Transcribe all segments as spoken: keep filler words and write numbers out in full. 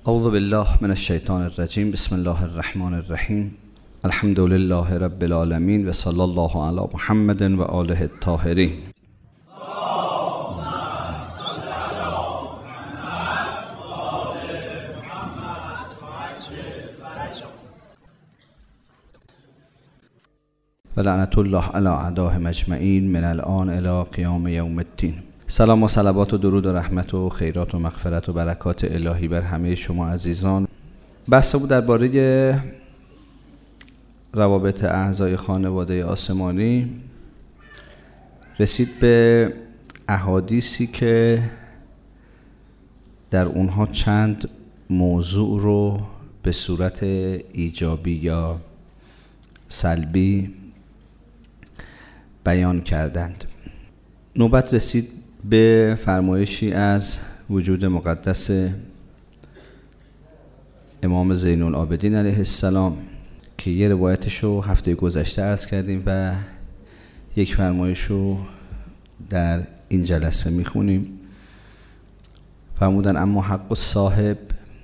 اعوذ بالله من الشیطان الرجیم. بسم الله الرحمن الرحیم. الحمد لله رب العالمین و صلی الله علی محمد و آله الطاهرین. و لعنت الله علی اعدائهم اجمعین من الان الی قیام یوم الدین. سلام و صلوات و درود و رحمت و خیرات و مغفرت و برکات الهی بر همه شما عزیزان. بحث بود درباره روابط اعضای خانواده آسمانی. رسید به احادیثی که در اونها چند موضوع رو به صورت ایجابی یا سلبی بیان کردند. نوبت رسید به فرمایشی از وجود مقدس امام زین العابدین علیه السلام که یه روایتش رو هفته گذشته عرض کردیم و یک فرمایش رو در این جلسه میخونیم. فرمودن اما حق صاحب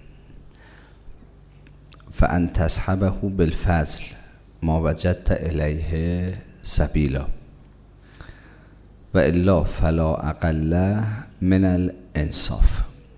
فان تصحبه بالفضل ما وجدت الیه سبیلا و الا فلا اقل من الانصاف.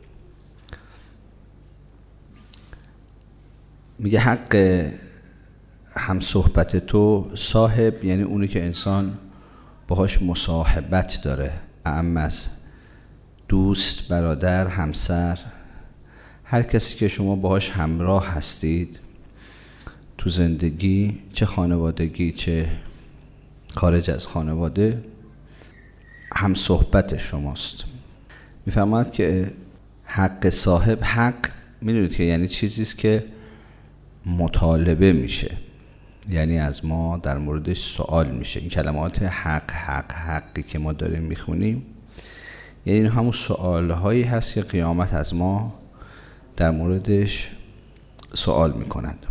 میگه حق هم صحبت تو صاحب یعنی اونی که انسان باهاش مصاحبت داره، اعم از دوست، برادر، همسر، هر کسی که شما باهاش همراه هستید تو زندگی، چه خانوادگی چه خارج از خانواده، هم صحبت شماست. میفهمد که حق صاحب، حق میدونید که یعنی چیزیست که مطالبه میشه، یعنی از ما در موردش سوال میشه. این کلمات حق حق حقی که ما داریم میخونیم یعنی این همون سوالهایی هست که قیامت از ما در موردش سوال میکنند.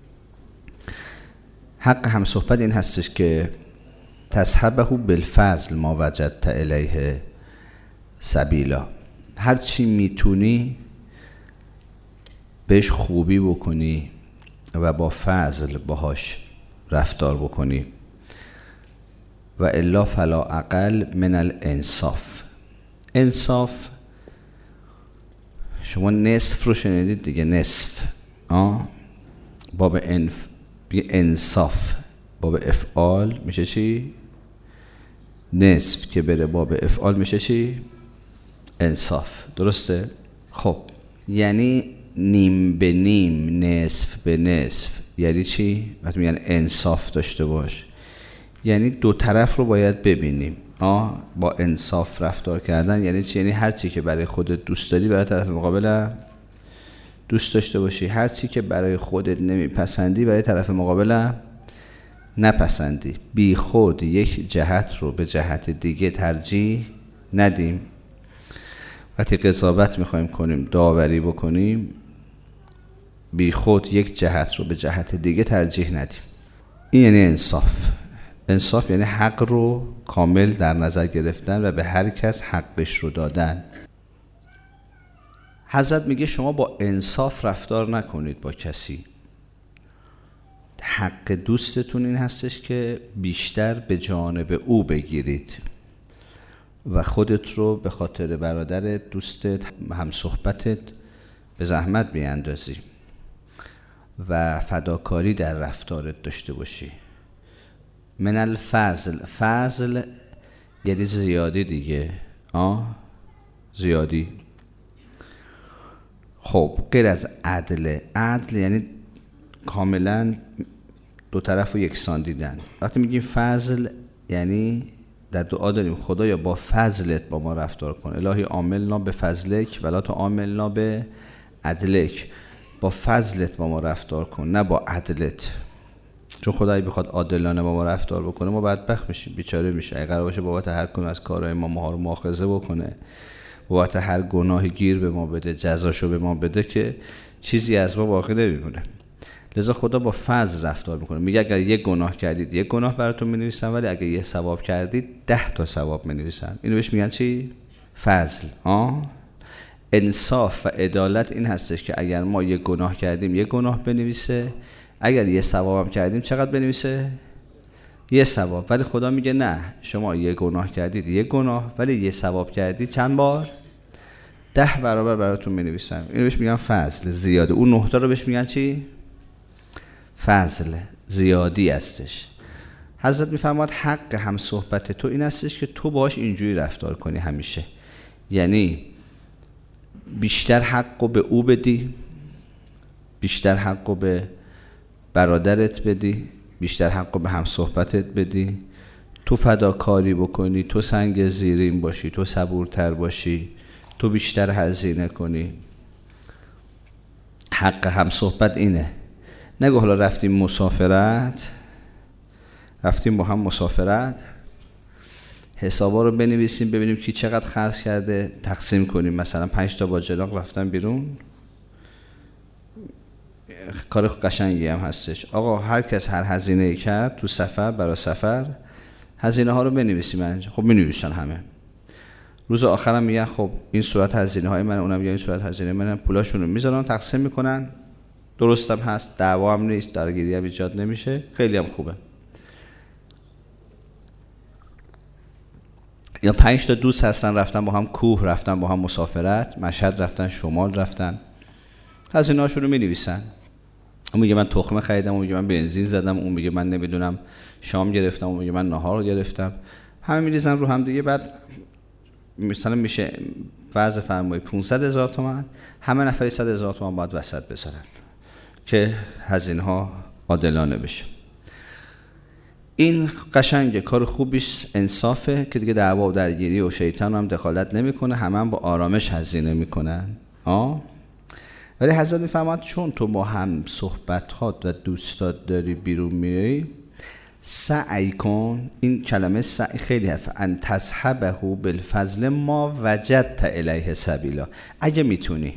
حق هم صحبت این هستش که تصحبه بالفضل ما وجدت الیه سبیلا، هر چی میتونی بهش خوبی بکنی و با فضل باهاش رفتار بکنی. و الا فلا اقل من الانصاف. انصاف شما نصف رو شنیدید دیگه، نصف آه باب انف انصاف باب افعال میشه چی؟ نصف که بره باب افعال میشه چی؟ انصاف. درسته؟ خب یعنی نیم به نیم، نصف به نصف. یعنی چی؟ وقتی میگن انصاف داشته باش یعنی دو طرف رو باید ببینیم. آه با انصاف رفتار کردن یعنی چی؟ یعنی هر چی که برای خودت دوست داری برای طرف مقابل دوست داشته باشی، هر چی که برای خودت نمیپسندی برای طرف مقابل نپسندی. بی خود یک جهت رو به جهت دیگه ترجیح ندیم. وقتی قضاوت میخوایم کنیم، داوری بکنیم، بی خود یک جهت رو به جهت دیگه ترجیح ندیم. این یعنی انصاف. انصاف یعنی حق رو کامل در نظر گرفتن و به هر کس حقش رو دادن. حضرت میگه شما با انصاف رفتار نکنید با کسی. حق دوستتون این هستش که بیشتر به جانب او بگیرید و خودت رو به خاطر برادرت، دوستت، هم صحبتت به زحمت بیاندازی و فداکاری در رفتارت داشته باشی. من الفضل، فضل یعنی زیادی دیگه، آه زیادی. خب غیر از عدل. عدل یعنی کاملا دو طرف رو یکسان دیدن. وقتی میگیم فضل یعنی در دعا داریم خدایا با فضلت با ما رفتار کن. الهی عاملنا به فضلک ولا تو عاملنا به عدلک. با فضلت با ما رفتار کن نه با عدلت. چون خدایی بخواد عادلانه با ما رفتار بکنه ما بدبخت میشیم، بیچاره میشه. اگه قرار باشه بابت هر کدوم از کارهای ما ما رو مؤاخذه بکنه، بابت هر گناهی گیر به ما بده، جزاشو به ما بده، که چیزی از ما باقی نمیمونه. لذا خدا با فضل رفتار میکنه. میگه اگر یک گناه کردید یک گناه براتون مینویسم، ولی اگر یه ثواب کردید ده تا ثواب مینویسم. اینو بهش میگن چی؟ فضل. آه انصاف و عدالت این هستش که اگر ما یک گناه کردیم یک گناه بنویسه، اگر یه ثواب هم کردیم چقدر بنویسه؟ یه ثواب. ولی خدا میگه نه، شما یه گناه کردید یک گناه، ولی یه ثواب کردید چند بار؟ ده برابر براتون بنویسم. اینو بهش میگن فضل زیاده. اون نه تا رو بهش میگن چی؟ فضل زیادی هستش. حضرت میفرماد حق هم صحبت تو این هستش که تو باش اینجوری رفتار کنی همیشه، یعنی بیشتر حقو به او بدی، بیشتر حقو به برادرت بدی، بیشتر حقو به هم صحبتت بدی، تو فداکاری بکنی، تو سنگ زیرین باشی، تو صبورتر باشی، تو بیشتر هزینه کنی. حق هم صحبت اینه. نگو حالا رفتیم مسافرت، رفتیم با هم مسافرت، حسابا رو بنویسیم ببینیم کی چقدر خرج کرده، تقسیم کنیم. مثلا پنج تا باجلاق رفتن بیرون، کار قشنگی هم هستش. آقا هر کس هر هزینه کرد تو سفر، برای سفر هزینه ها رو بنویسیم. خب می‌نویسن همه. روز آخرم میگن خب این صورت هزینه های من، اونم میگن این صورت هزینه من، پولاشون رو میذارن تقسیم میکنن. درستم هست، دعوا هم نیست، درگیری هم ایجاد نمیشه، خیلی هم خوبه. یا پنج تا دوست هستن رفتن با هم کوه، رفتن با هم مسافرت، مشهد رفتن، شمال رفتن، هزینه هاشون رو می‌نویسن. اون میگه من تخمه خریدم، اون میگه من بنزین زدم، اون میگه من نمیدونم شام گرفتم، اون میگه من نهار گرفتم. همه میریزن رو هم دیگه. بعد مثلا میشه فرض فرمایید پانصد هزار تومان، همه نفری صد هزار تومان باید وسط بذارن که هزینه ها عادلانه بشه. این قشنگه، کار خوبیش انصافه که دیگه دعوا و درگیری و شیطان هم دخالت نمیکنه، همه هم با آرامش هزینه میکنن. آه ولی حضرت میفرماد چون تو با هم صحبتات و دوستات داری بیرون میری، سعی کن. این کلمه سعی خیلی حرفه. ان تصحبه بالفضل ما وجدت الیه سبیلا. اگه میتونی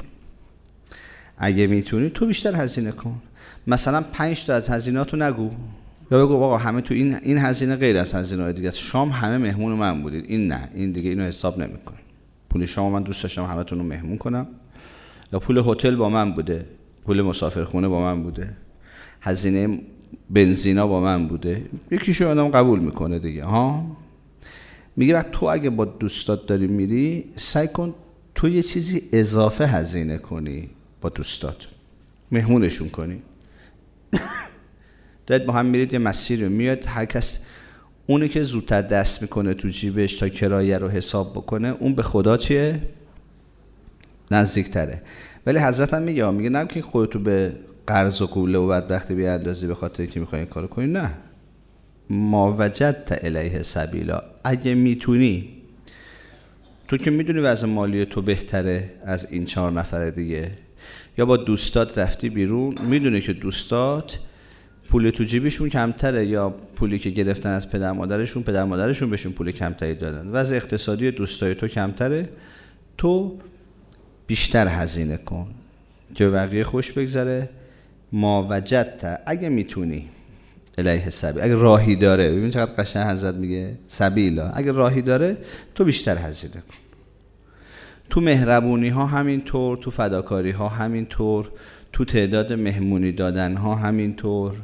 اگه میتونی تو بیشتر هزینه کن. مثلا پنج تا از هزیناتو نگو، یا بگو آقا همه تو این این هزینه غیر از هزینه‌های دیگه است. شام همه مهمون من بودید، این نه، این دیگه اینو حساب نمی‌کنه. پول شام من دوست داشتم همتون رو مهمون کنم. یا پول هتل با من بوده، پول مسافرخونه با من بوده، هزینه بنزینا با من بوده. یکیشو آدم قبول میکنه دیگه. ها میگه وقت تو اگه با دوستات داری میری، سعی کن تو یه چیزی اضافه هزینه کنی، با دوستات مهمونشون کنی. دارید با هم میرید یه مسیر رو، میاد هر کس اونی که زودتر دست میکنه تو جیبش تا کرایه رو حساب بکنه، اون به خدا چیه؟ نزدیکتره. ولی حضرت هم میگه میگه نه که خودتو به قرض و قوله و بدبختی بیاندازی به خاطر اینکه میخوای این کارو کنی. نه، ما وجدت الیه سبیلا. اگه میتونی، تو که میدونی وضع مالی تو بهتره از این چهار نفر دیگه، یا با دوستات رفتی بیرون، میدونی که دوستات پول تو جیبشون کمتره، یا پولی که گرفتن از پدر مادرشون، پدر مادرشون بهشون پول کمتری دادن، وضع اقتصادی دوستای تو کمتره، تو بیشتر هزینه کن که بقیه خوش بگذره. ما وجدت، اگه میتونی، الیه سبیل، اگه راهی داره. ببین چقدر قشنگ حضرت میگه سبیلا، اگه راهی داره تو بیشتر هزینه کن. تو مهربونی ها همینطور، تو فداکاری ها همینطور، تو تعداد مهمونی دادن ها همینطور.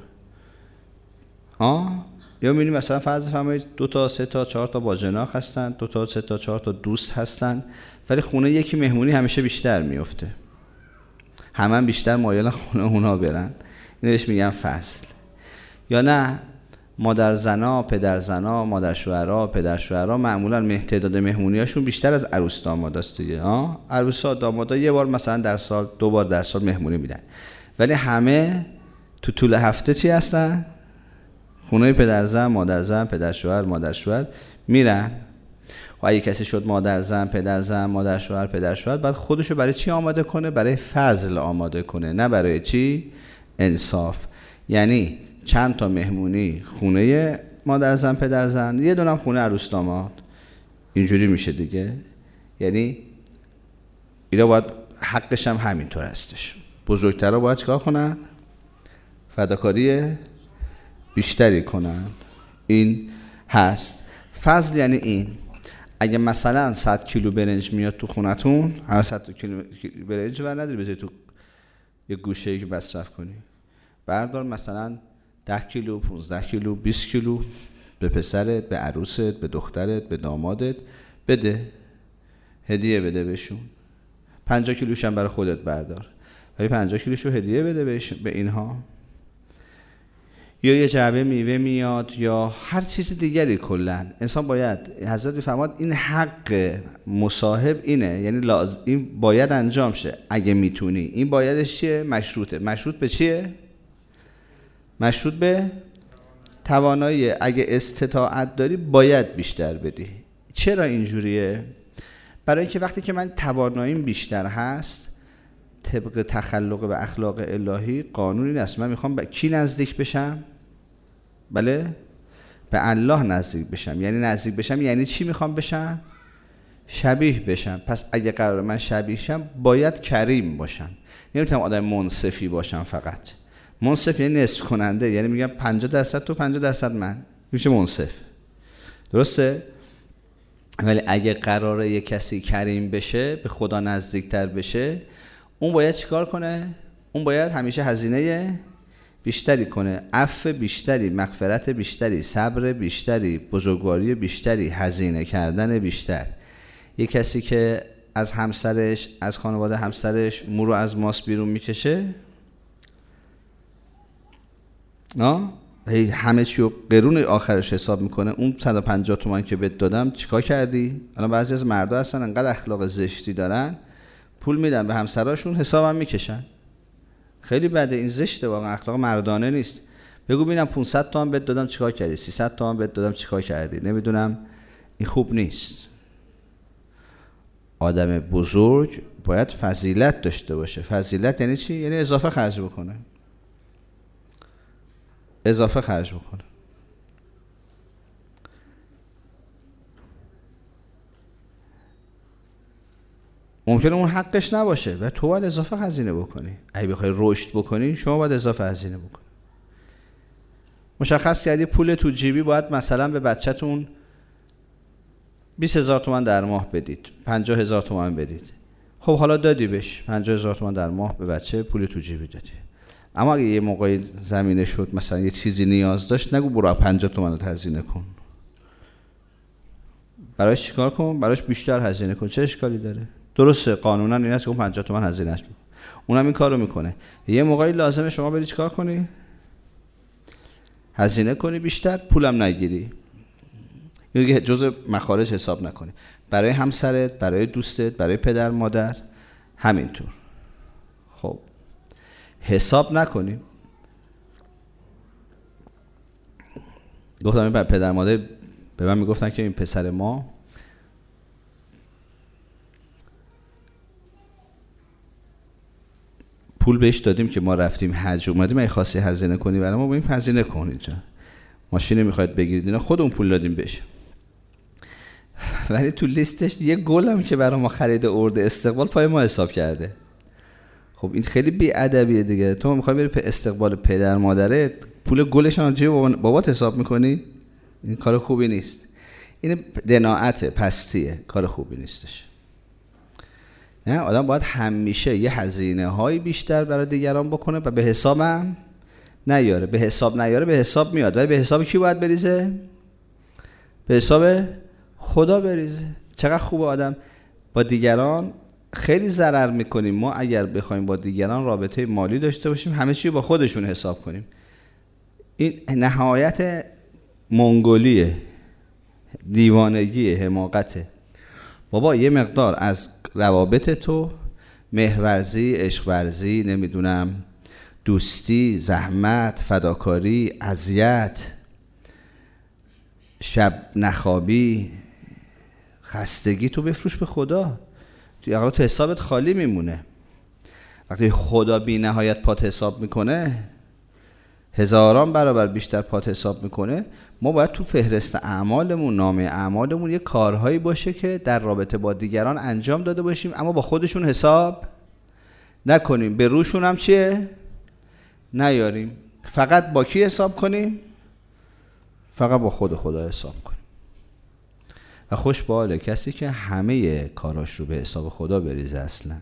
آه یا میبینی مثلا فرض فرمایید دو تا سه تا چهار تا باجناق هستن، دو تا سه تا چهار تا دوست هستن، ولی خونه یکی مهمونی همیشه بیشتر میفته، همه هم بیشتر مایل خونه اونا برن. اینو بهش میگن فصل. یا نه، مادر زنا، پدر زنا، مادر شوهرها، پدر شوهرها معمولا تعداد مهمونیاشون بیشتر از عروس داماداست دیگه. ها عروسا دامادا یه بار مثلا در سال، دو بار در سال مهمونی میدن، ولی همه تو طول هفته چی هستن؟ خونه پدر زن، مادر زن، پدر شوهر، مادر شوهر میرن. و اگه کسی شد مادر زن، پدر زن، مادر شوهر، پدر شوهر، بعد خودشو برای چی آماده کنه؟ برای فضل آماده کنه، نه برای چی؟ انصاف. یعنی چند تا مهمونی خونه مادر زن، پدر زن، یه دونم خونه عروس داماد. اینجوری میشه دیگه. یعنی اینا باید حقش هم همینطور هستش. بزرگترها باید چیکار کنن؟ فداکاری بیشتری کنن. این هست فضل. یعنی این اگه مثلا صد کیلو برنج میاد تو خونتون، هر صد کیلو برنج ور نداری بذاری تو یه گوشه‌ای که مصرف کنی. بردار مثلا ده کیلو، پانزده کیلو، بیست کیلو به پسرت، به عروست، به دخترت، به دامادت بده، هدیه بده بهشون. پنجاه کیلوش هم برای خودت بردار، ولی پنجاه کیلوشو هدیه بده بهش، به اینها. یا یه جعبه میوه میاد یا هر چیز دیگری. کلا انسان باید، حضرت میفرماد این حق مصاحب اینه، یعنی لازم این باید انجام شه اگه میتونی. این بایدش چیه؟ مشروطه. مشروط به چیه؟ مشروط به توانایی. اگه استطاعت داری باید بیشتر بدی. چرا اینجوریه؟ برای اینکه وقتی که من تواناییم بیشتر هست، طبق تخلق و اخلاق الهی قانونی است، من میخوام به کی نزدیک بشم؟ بله، به الله نزدیک بشم. یعنی نزدیک بشم یعنی چی میخوام بشم؟ شبیه بشم. پس اگه قرار من شبیه شم باید کریم باشم. نمیتونم آدم منصفی باشم. فقط منصف یعنی نصف کننده، یعنی میگم پنجاه درصد تو، پنجاه درصد من، میشه منصف. درسته؟ ولی اگه قراره یک کسی کریم بشه، به خدا نزدیکتر بشه، اون باید چیکار کنه؟ اون باید همیشه هزینه بیشتری کنه، عفو بیشتری، مغفرت بیشتری، صبر بیشتری، بزرگواری بیشتری، هزینه کردن بیشتر. یک کسی که از همسرش، از خانواده همسرش مو رو از ماست بیرون میکشه، نه هی همه چی رو قرون آخرش حساب میکنه. اون صد و پنجاه تومان که بهت دادم چیکار کردی؟ الان بعضی از مردا هستن انقدر اخلاق زشتی دارن، پول میدن به همسراشون، حسابم میکشن. خیلی بده، این زشته واقعا، اخلاق مردانه نیست. بگو ببینم پانصد تومان بهت دادم چیکار کردی؟ سیصد تومان بهت دادم چیکار کردی؟ نمیدونم. این خوب نیست. آدم بزرگ باید فضیلت داشته باشه. فضیلت یعنی چی؟ یعنی اضافه خرج بکنه. اضافه خرج بکنه. ممکنه اون حقش نباشه و تو باید اضافه هزینه بکنی. اگه بخوای رشد بکنی شما باید اضافه هزینه بکنی. مشخص کردی پول تو جیبی باید مثلا به بچه‌تون بیست هزار تومان در ماه بدید، پنجاه هزار تومان بدید. خب حالا دادی بهش پنجاه هزار تومان در ماه به بچه پول تو جیبی دادی. اما اگه یه موقعی زمینه شد مثلا یه چیزی نیاز داشت، نگو برو پنجاه تومان رو هزینه کن. برایش چیکار کن؟ برایش بیشتر هزینه کن. چه اشکالی داره؟ درسته قانونا این است که اون پنجاه تومان هزینه‌اش بود. اونم این کارو میکنه. یه موقعی لازمه شما بری چیکار کنی؟ هزینه کنی بیشتر، پولم نگیری. این جزء مخارج حساب نکنی. برای همسرت، برای دوستت، برای پدر مادر همینطور. خب حساب نکنیم. گفتم این پدر مادر به من میگفتن که این پسر ما پول بهش دادیم که ما رفتیم حج اومدیم، اگه خواستی هزینه کنی برای ما با این هزینه کن. اینجا ماشین میخواید بگیرید اینا خودمون پول دادیم بهش. ولی تو لیستش یه گل هم که برای ما خرید ارده استقبال پای ما حساب کرده. خب این خیلی بی‌ادبیه دیگه. تو میخوای بری به استقبال پدر مادرت، پول گلش هم جیب بابات حساب میکنی؟ این کار خوبی نیست. این دناعت، پستیه، کار خوبی نیستش. نه، آدم باید همیشه یه هزینه های بیشتر برای دیگران بکنه و به حسابم نیاره. به حساب نیاره به حساب میاد، ولی به حساب کی باید بریزه؟ به حساب خدا بریزه. چقدر خوبه آدم با دیگران خیلی ضرر میکنیم ما اگر بخوایم با دیگران رابطه مالی داشته باشیم، همه چی با خودشون حساب کنیم. این نهایت منگولیه، دیوانگی، حماقته. بابا یه مقدار از روابط تو، مهرورزی، عشقورزی، نمیدونم دوستی، زحمت، فداکاری، اذیت، شب نخوابی، خستگی تو بفروش به خدا. تو تو حسابت خالی میمونه. وقتی خدا بی نهایت پات حساب میکنه، هزاران برابر بیشتر پات حساب میکنه، ما باید تو فهرست اعمالمون، نامه اعمالمون یه کارهایی باشه که در رابطه با دیگران انجام داده باشیم، اما با خودشون حساب نکنیم. به روشون هم چیه؟ نیاریم. فقط با کی حساب کنیم؟ فقط با خود خدا حساب کنیم. و خوش به حال کسی که همه کاراش رو به حساب خدا بریزه. اصلا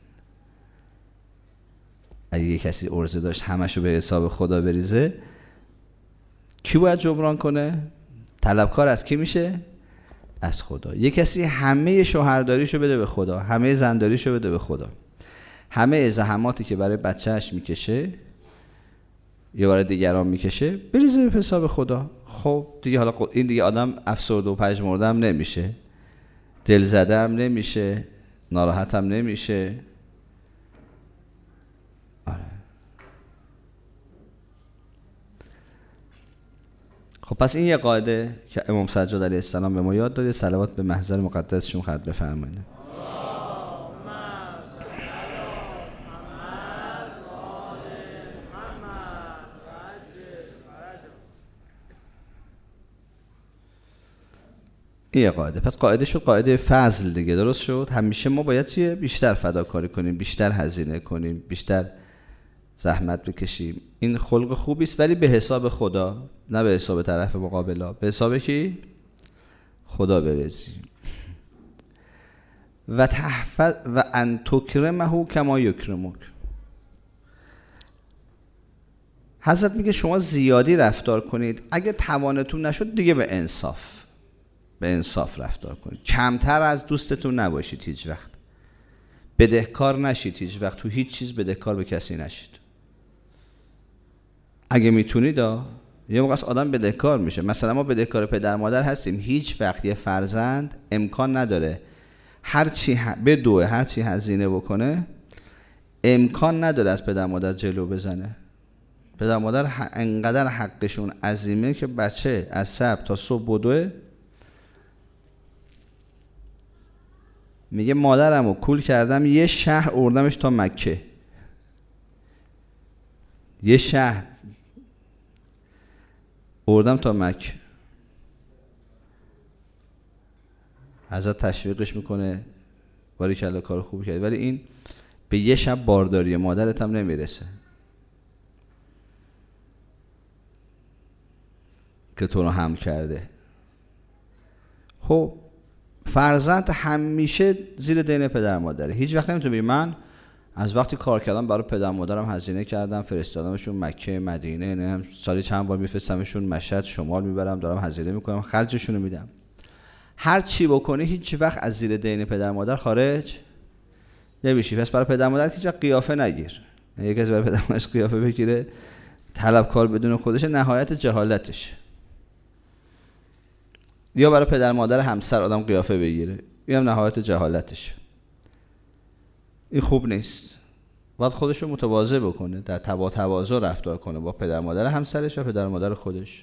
اگه یه کسی عرضه داشت همش رو به حساب خدا بریزه، کی باید جبران کنه؟ طلبکار از کی میشه؟ از خدا. یه کسی همه شوهرداریشو بده به خدا، همه زنداریشو بده به خدا، همه زحماتی که برای بچهش میکشه یه بار دیگران میکشه بریزه به حساب خدا. خب دیگه حالا این دیگه آدم افسرده و پژمرده هم نمیشه، دل زده هم نمیشه، ناراحت هم نمیشه. آره. خب پس این یه قاعده که امام سجاد علیه السلام به ما یاد داده. صلوات به محضر مقدسشون خط بفرمایید. این یه قاعده. پس قاعده شد قاعده فضل دیگه، درست شد. همیشه ما باید چیه؟ بیشتر فداکاری کنیم، بیشتر هزینه کنیم، بیشتر زحمت بکشیم. این خلق خوبی است، ولی به حساب خدا، نه به حساب طرف مقابل. به حساب کی؟ خدا برسیم. و تحفظ و ان تکرمه کما یکرمک. حضرت میگه شما زیادی رفتار کنید، اگه توانتون نشد دیگه به انصاف به انصاف رفتار کنید. کمتر از دوستتون نباشید، هیچ وقت بدهکار نشید، هیچ وقت تو هیچ چیز بدهکار به کسی نشید. اگه میتونید. یه موقع آدم بدهکار میشه. مثلا ما بدهکار پدر مادر هستیم، هیچ وقت یه فرزند امکان نداره هر چی ه... بدوه هر چی هزینه بکنه، امکان نداره از پدر مادر جلو بزنه. پدر مادر ح... انقدر حقشون عظیمه که بچه از صبح تا صبح بدوه. میگه مادرمو کول کردم یه شهر اردمش تا مکه، یه شهر اردم تا مکه. حضرت تشویقش میکنه باریکلا کار خوب کرد، ولی این به یه شب بارداری مادرت هم نمیرسه که تو رو حمل کرده. خب فرزند همیشه زیر دین پدر مادره. هیچ وقت نمیتونه بگه من از وقتی کار کردم برای پدر مادرم هزینه کردم، فرستادمشون مکه مدینه، نه سالی چند بار میفرستمشون مشهد شمال میبرم، دارم هزینه میکنم، خرجشون رو میدم. هر چی بکنی هیچ وقت از زیر دین پدر مادر خارج نمیشی. پس برای پدر مادر هیچ وقت قیافه نگیر. یکی از برای پدر مادرش قیافه بگیره، طلبکار بدون خودش، نهایت جهالتش. یا برای پدر مادر همسر آدم قیافه بگیره، این هم نهایت جهالتش. این خوب نیست. باید خودش رو متواضع بکنه، در تبا تواضع رفتار کنه با پدر مادر همسرش و پدر مادر خودش.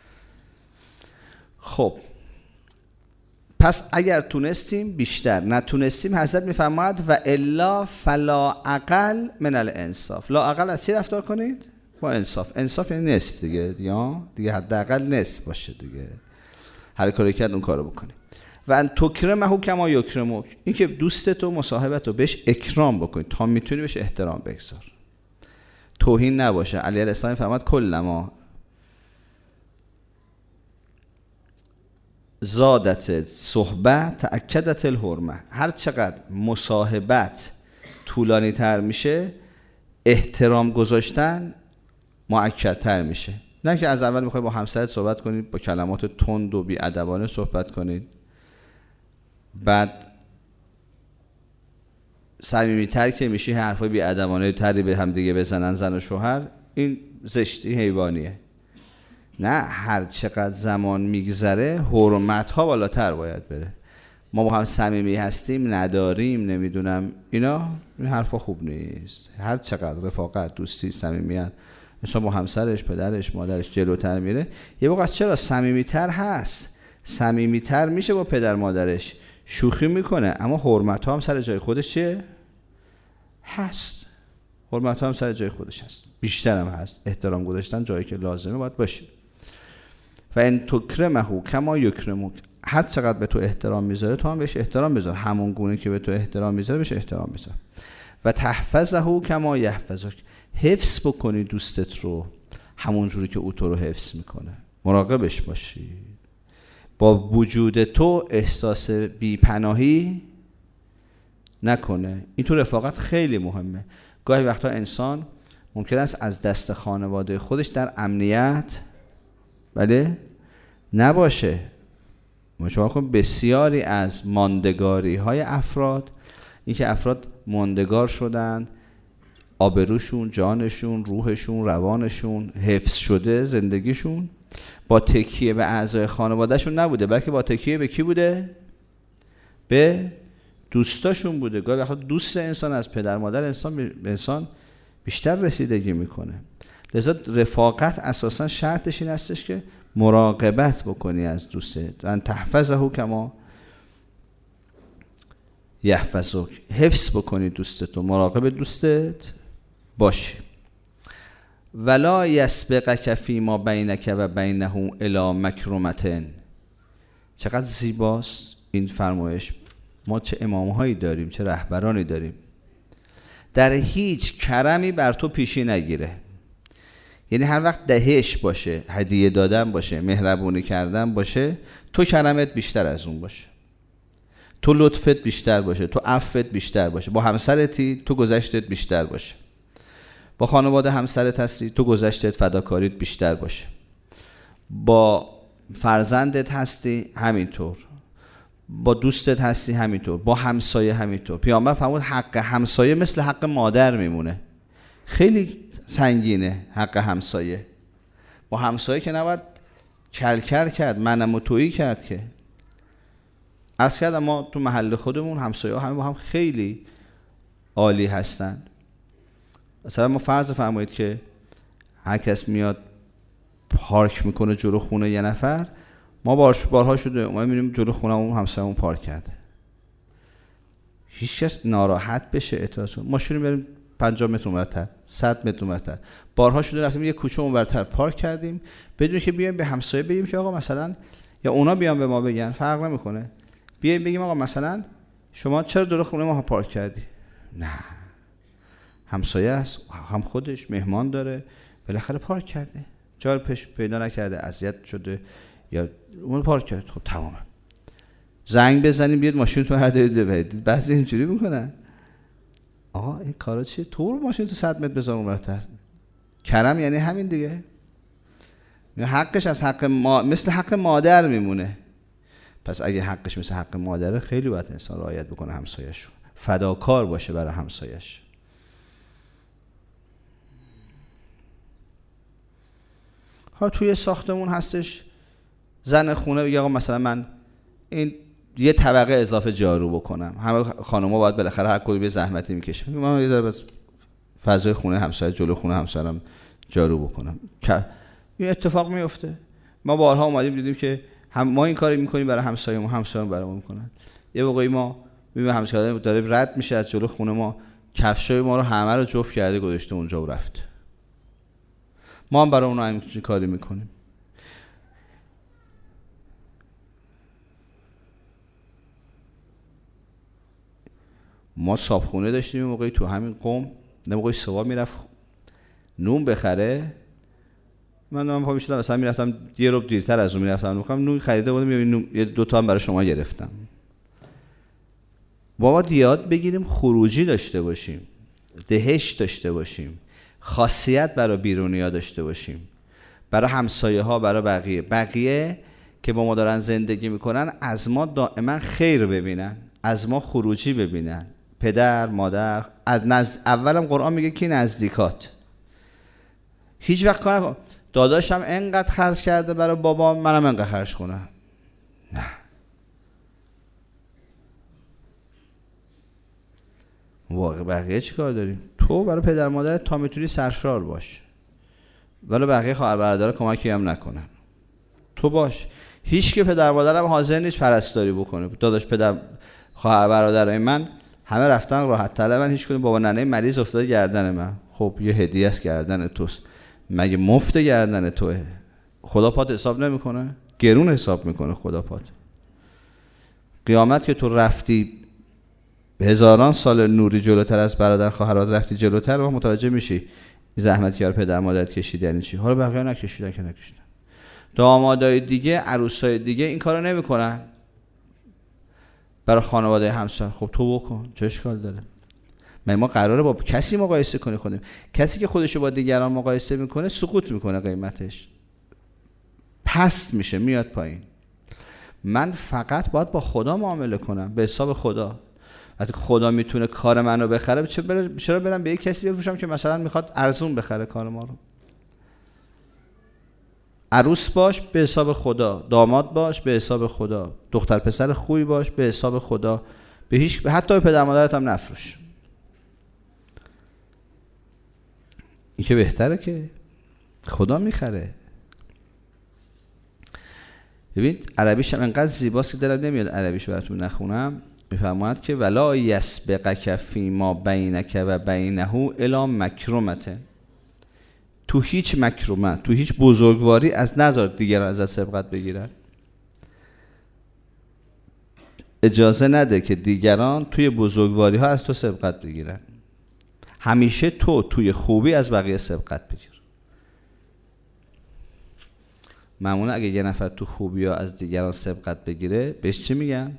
خب پس اگر تونستیم بیشتر، نتونستیم حضرت میفرماید و الا فلا اقل من الانصاف. لا اقل از چی رفتار کنید؟ با انصاف. انصاف یعنی نصف دیگه، دیگه دیگه حداقل نصف باشه دیگه. هر کاری کرد اون کارو بکنی. و ان تکرمه کما یکرمک، این که دوستت و مصاحبت رو بهش اکرام بکنی، تا میتونی بهش احترام بگذار، توهین نباشه. علی علیه السلام فرمود کلما زادت صحبت تأکدت الحرمه. هر چقدر مصاحبت طولانی تر میشه، احترام گذاشتن مؤکدتر میشه. نه که از اول میخوای با همسرت صحبت کنید با کلمات تند و بی‌ادبانه صحبت کنید، بعد صمیمیتر که میشی حرفای بی‌ادبانه تری به هم دیگه بزنن زن و شوهر. این زشتی حیوانیه. نه، هر چقدر زمان میگذره حرمت ها بالاتر باید بره. ما با هم صمیمی هستیم نداریم نمیدونم اینا، این حرفا خوب نیست. هر چقدر رفاقت، دوستی، صمیمیت انسان با همسرش، پدرش، مادرش جلوتر میره، یه موقع چرا صمیمیتر هست، صمیمیتر میشه با پدر مادرش، شوخی میکنه، اما حرمت ها هم سر جای خودش چیه؟ هست. حرمت ها هم سر جای خودش هست، بیشتر هم هست. احترام گذاشتن جایی که لازمه باید باشه. و ان تکرمه کما یکرمک، هر چقدر به تو احترام میذاره تو هم بهش احترام بذار، همون گونه که به تو احترام میذاره بهش احترام بذار. و تحفظه کما یحفظک، حفظ بکنی دوستت رو همون جوری که او تو رو حفظ میکنه. مراقبش باشی. با وجود تو احساس بی‌پناهی نکنه. این تو رفاقت خیلی مهمه. گاهی وقتا انسان ممکن است از دست خانواده خودش در امنیت بله نباشه. شما کن بسیاری از ماندگاری های افراد، این که افراد ماندگار شدن، آبروشون، جانشون، روحشون، روانشون حفظ شده، زندگیشون با تکیه به اعضای خانوادهشون نبوده، بلکه با تکیه به کی بوده؟ به دوستاشون بوده. گاهی وقتا دوست انسان از پدر مادر انسان به انسان بیشتر رسیدگی میکنه. لذا رفاقت اساسا شرطش این هستش که مراقبت بکنی از دوستت، و تحفظه کما یحفظک، حفظ بکنی دوستت و مراقب دوستت باشی. ولا یسبقک فیما بینک و بینه الی مکرمة. چقدر زیباست این فرمایش. ما چه امامهایی داریم، چه رهبرانی داریم. در هیچ کرمی بر تو پیشی نگیره. یعنی هر وقت دهش باشه، هدیه دادن باشه، مهربونی کردن باشه، تو کرمت بیشتر از اون باشه، تو لطفت بیشتر باشه، تو عفوت بیشتر باشه. با همسرتی تو گذشتت بیشتر باشه، با خانواده همسرت هستی تو گذشتت فداکاریت بیشتر باشه، با فرزندت هستی همینطور، با دوستت هستی همینطور، با همسایه همینطور. پیامبر فرمود حق همسایه مثل حق مادر میمونه. خیلی سنگینه حق همسایه. با همسایه که نباید کلکل کرد، منم و تویی کرد. که عرض کردم ما تو محل خودمون همسایه ها همه با هم خیلی عالی هستن. مثلا ما فرض فرمایید که هر کس میاد پارک میکنه جلو خونه یه نفر، ما بارش بارها شده ما میبینیم جلو خونمون همسایه‌مون پارک کرده، هیچ کس ناراحت بشه اعتراض کنه، ماشین رو بریم پنجاه متر اونورتر، صد متر اونورتر. بارها شده رفتیم یه کوچه اونورتر پارک کردیم بدون که بیایم به همسایه بگیم که آقا مثلا، یا اونا بیان به ما بگن، فرق نمیکنه، بیایم بگیم آقا مثلا شما چرا جلو خونه ما پارک کردی؟ نه، همسایه است، هم خودش مهمان داره، بالاخره پارک کرده، جا پیش پیدا نکرده، اذیت شده یا اون پارک کرد. خب تمامه. زنگ بزنیم بیاد ماشینتون هر دارید ببرید. بعضی اینجوری میکنن. آقا این کارا چیه؟ تو ماشین تو صد متر بذار اونورتر. کرم یعنی همین دیگه. حقش از حق ما... مثل حق مادر میمونه. پس اگه حقش مثل حق مادره، خیلی باید انسان رعایت بکنه همسایه‌شو، فداکار باشه برای همسایه‌اش. ها توی ساختمون هستش زن خونه بگه آقا مثلا من این یه طبقه اضافه جارو بکنم، همه خانم‌ها باید بالاخره هر کدوم یه زحمتی میکشن، من یه ذره بس فضای خونه همسایه جلو خونه همسایه‌ام جارو بکنم. این اتفاق میفته. ما بارها اومدیم دیدیم که هم ما این کاری میکنیم برای همسایه‌مون، همسایه‌مون برامون میکنن. یه موقعی ما میبینیم همسایه داره رد میشه از جلو خونه ما، کفشای ما رو همه رو جفت کرده گذاشته اونجا و رفت. ما هم برای اونها همین کاری میکنیم. ما صابخونه داشتیم موقعی تو همین قم، نه موقعی سوا میرفت نون بخره، من من پا میشدم مثلا میرفتم یه ربع دیرتر از اون میرفتم میخوام نون خریده بودم، نون یه دو تا هم برای شما گرفتم. بابا یاد بگیریم خروجی داشته باشیم، دهش داشته باشیم، خاصیت برای بیرونیا داشته باشیم، برای همسایه ها، برای بقیه بقیه که با ما دارن زندگی میکنن از ما دائما خیر ببینن، از ما خروجی ببینن. پدر، مادر، از نزد... اولم قرآن میگه که نزدیکات. هیچ وقت کار نکن داداشم انقدر خرج کرده برای بابام منم انقدر خرج کنم. نه، واقع بقیه چی کار داریم؟ تو برای پدر مادرت تا میتونی سرشار باش، ولی بقیه خواهر برادر کمکی هم نکنن، تو باش. هیچ که پدر مادرم حاضر نیست پرستاری بکنه. داداش پدر خواهر برادرای من همه رفتن راحت طلبن، هیچ کدوم بابا ننه مریض افتاده گردن من. خب یه هدیه است گردن توست، مگه مفت گردن توه؟ خدا پات حساب نمیکنه؟ گرون حساب میکنه خدا پات. قیامت که تو رفتی هزاران سال نوری جلوتر از برادر خواهرات رفتی جلوتر و متوجه میشی زحمتی که پدر مادرت کشیدن یعنی چی. حالا بقیه نکشیدن که نکشیدن. دامادای دیگه، عروسای دیگه این کارو نمیکنن برای خانواده همسر. خب تو بکن، چه اشکال داره؟ من ما قراره با کسی مقایسه کنی خودیم؟ کسی که خودشو با دیگران مقایسه میکنه سقوط میکنه، قیمتش پست میشه، میاد پایین. من فقط باید با خدا معامله کنم، به حساب خدا. وقتی خدا میتونه کار منو بخره، چرا برم به یک کسی بفروشم که مثلا میخواد ارزون بخره کار ما رو؟ عروس باش به حساب خدا، داماد باش به حساب خدا، دختر پسر خوبی باش به حساب خدا. به هیچ، حتی به پدر مادرت هم نفروش. این که بهتره که خدا میخره. ببینید عربیش هم انقدر زیباست که دلم نمیاد عربیش براتون نخونم. میفرماید که ولا یسبقک فیما بینک و بینه الی مکرمه. تو هیچ مکرمه، تو هیچ بزرگواری از نظر دیگران ازت سبقت بگیرن. اجازه نده که دیگران توی بزرگواری ها از تو سبقت بگیرن. همیشه تو توی خوبی از بقیه سبقت بگیر. معمولا اگه یه نفر تو خوبی ها از دیگران سبقت بگیره، بهش چی میگن؟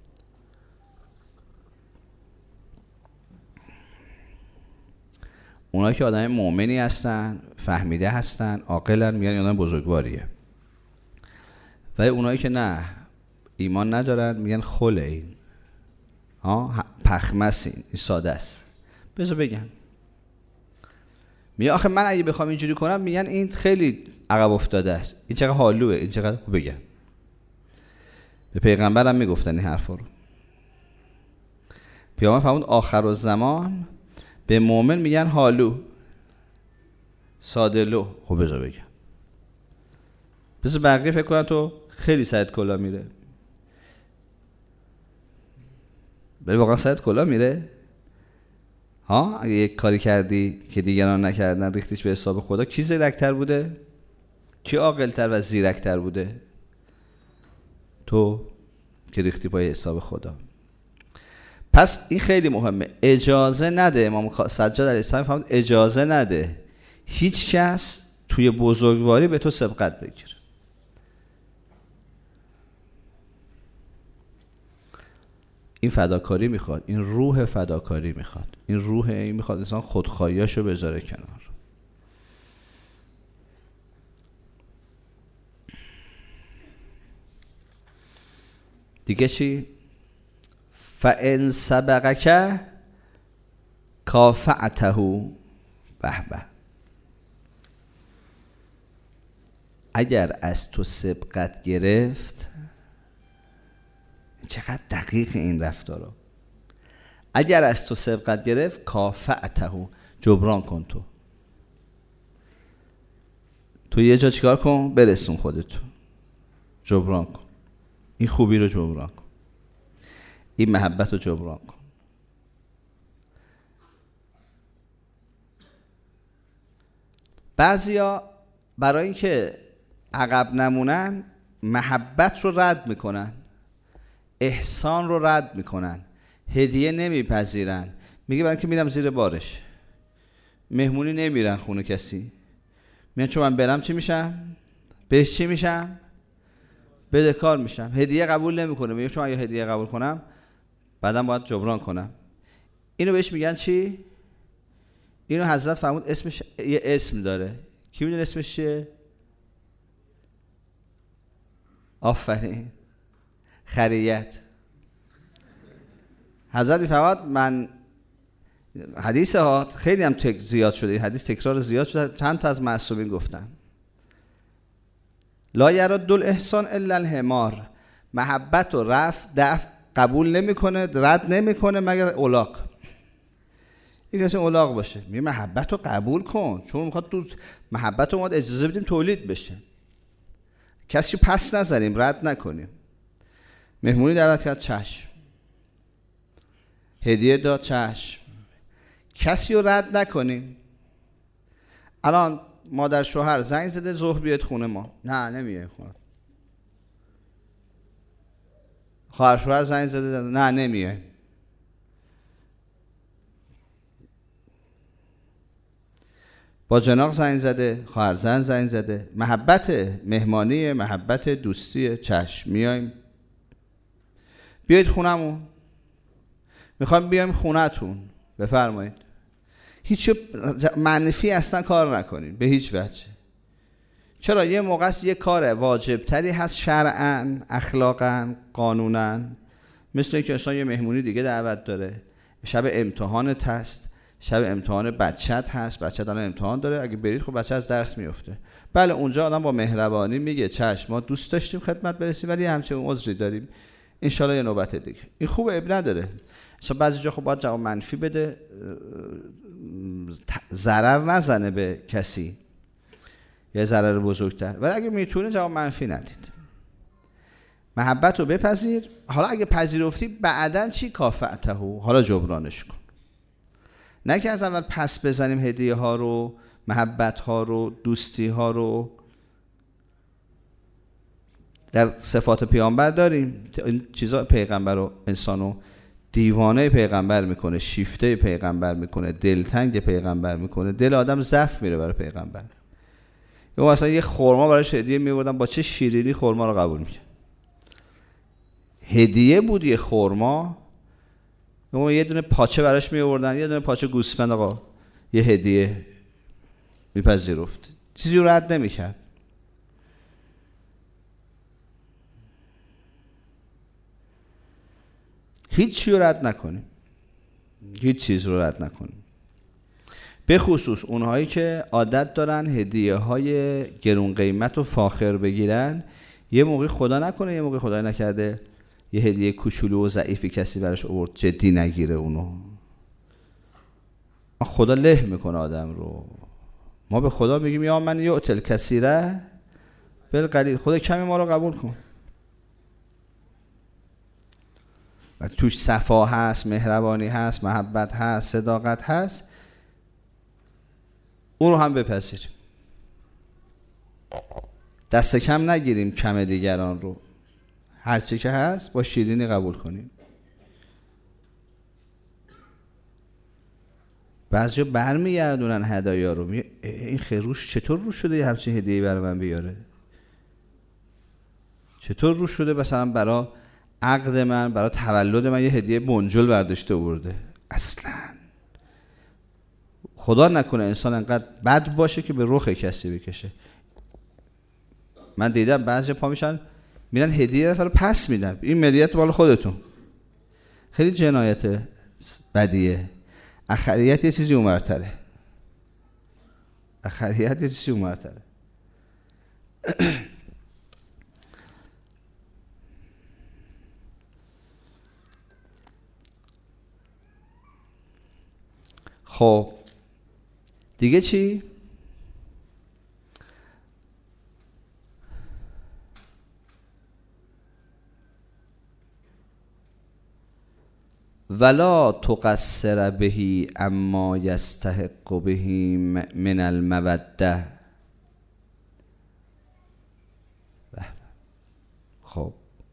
اونایی که آدم مؤمنی هستن، فهمیده هستن، عاقلن، میگن آدم بزرگواریه. ولی اونایی که نه، ایمان ندارن، میگن خله این، ها پخمس این، این ساده است. بذار بگن. میگه آخه من اگه بخوام اینجوری کنم، میگن این خیلی عقب افتاده است، این چقدر حالوه، این چقدر بگن. به پیغمبرم میگفتن این حرفا رو. پیامبر فرمود آخرالزمان به مؤمن میگن حالو، ساده لو. خب بذار بگم، بذار بقیه فکر کنن تو خیلی سرت کلا میره. ولی واقعا سرت کلا میره؟ ها اگه یک کاری کردی که دیگران نکردن، ریختیش به حساب خدا، کی زیرکتر بوده؟ کی عاقل‌تر و زیرکتر بوده؟ تو که ریختی پای حساب خدا. پس این خیلی مهمه. اجازه نده، امام سجاد علیه السلام فرمود اجازه نده هیچ کس توی بزرگواری به تو سبقت بگیره. این فداکاری میخواد، این روح فداکاری میخواد، این روح این میخواد انسان خودخواهیاشو بذاره کنار. دیگه چی؟ فَإِنْ سَبَقَكَ کافعته. به به. اگر از تو سبقت گرفت، چقدر دقیق این رفتارا، اگر از تو سبقت گرفت کافعته، جبران کن. تو تو یه جا چیکار کن؟ برسون خودتو، جبران کن. این خوبی رو جبران کن، این محبت رو جبران کن. بعضیا برای اینکه عقب نمونن محبت رو رد میکنن، احسان رو رد میکنن، هدیه نمیپذیرن. میگه برای اینکه میرم زیر بارش، مهمونی نمیرن خونه کسی، میگن چون من برم چی میشم؟ بهش چی میشم؟ بدهکار میشم. هدیه قبول نمیکنه، میگه چون اگه هدیه قبول کنم بعدم باید جبران کنم. اینو بهش میگن چی؟ اینو حضرت فرمود اسمش یه اسم داره. کی میدونه اسمش چیه؟ آفرین، خریت. حضرت میفرماد من حدیث ها خیلی هم تک زیاد شده، این حدیث تکرار زیاد شده، چند تا از معصومین گفتن لا یرد الاحسان الا الحمار. محبت و رفع دفع قبول نمیکنه، رد نمیکنه مگر الاغ. یک کسی الاغ باشه میگه محبت رو قبول کن، چون میخواد تو محبت رو ما اجازه بدیم تولید بشه، کسی پس نذاریم، رد نکنیم. مهمونی دعوت کرد، چشم. هدیه داد، چشم. کسی رو رد نکنیم. الان مادر شوهر زنگ زده ظهر بیاد خونه ما، نه نمیای خونه. خواهر شوهر زنگ زده، نه نمیای. با جناق زنگ زده، خواهرزن زنگ زده، محبت مهمانی، محبت دوستی، چشم میایم بیایید خونمون، میخوایم بیایم خونتون، بفرمایید. هیچ منفی اصلا کار نکنید به هیچ وجه. چرا؟ یه موقع است یه کار واجب تری هست شرعاً، اخلاقاً، قانوناً، مثل اینکه اصلا یه مهمونی دیگه دعوت داره، شب امتحانت هست، شب امتحان بچت هست، بچت الان امتحان داره، اگه برید خب بچه از درس میفته. بله اونجا آدم با مهربانی میگه چشم ما دوست داشتیم خدمت برسیم ولی همچنین عذری داریم، انشالله یه نوبت دیگه. این خوبه، عیب نداره. اصلا بعضی جا خب باید جواب منفی بده، ضرر نزنه به کسی، یه ضرر بزرگتر، ولی اگه میتونه جواب منفی ندید. محبت رو بپذیر. حالا اگه پذیرفتی بعدن چی؟ کافعته، حالا جبرانش کن. نه که از اول پس بزنیم هدیه ها رو، محبت ها رو، دوستی ها رو. در صفات پیامبر داریم این چیزا، پیغمبر رو انسانو دیوانه پیغمبر میکنه، شیفته پیغمبر میکنه، دلتنگ پیغمبر میکنه، دل آدم ضعف میره برای پیغمبر. یا مثلا یه خرما براش هدیه میوردن، با چه شیرینی خرما رو قبول میکنه. هدیه بود یه خرما، یا یه دونه پاچه براش میوردن، یه دونه پاچه گوسفند، آقا یه هدیه میپذیرفت، چیزی رو رد نمیکرد. هیچ چیز رو رد نکنیم، هیچ چیز رو رد نکنیم، به خصوص اونهایی که عادت دارن هدیه های گرون قیمت و فاخر بگیرن. یه موقع خدا نکنه، یه موقع خدای نکرده یه هدیه کوچولو و ضعیفی کسی براش آورد، جدی نگیره اونو. خدا له میکنه آدم رو. ما به خدا میگیم یا من یؤتل کثیره بالقلیل، خدا کمی ما رو قبول کن. و توش صفا هست، مهربانی هست، محبت هست، صداقت هست، اون رو هم بپذیریم. دست کم نگیریم کم دیگران رو، هرچی که هست با شیرینی قبول کنیم. بعضی برمیگردونن هدایا رو، می... این خروش چطور رو شده یه همچین هدیه‌ای برای من بیاره؟ چطور رو شده مثلا برای عقد من، برای تولد من یه هدیه بنجل برداشته آورده؟ اصلا خدا نکنه انسان انقدر بد باشه که به رخ کسی بکشه. من دیدم بعضی پا میشن میرن هدیه نفر پس میدن، این ملیت مال خودتون. خیلی جنایت بدیه. اخریت یه چیزی اونورتره، اخریت یه چیزی اونورتره. خب دیگه چی؟ ولا تقصر بهی اما یستحق بهی من الموده. خب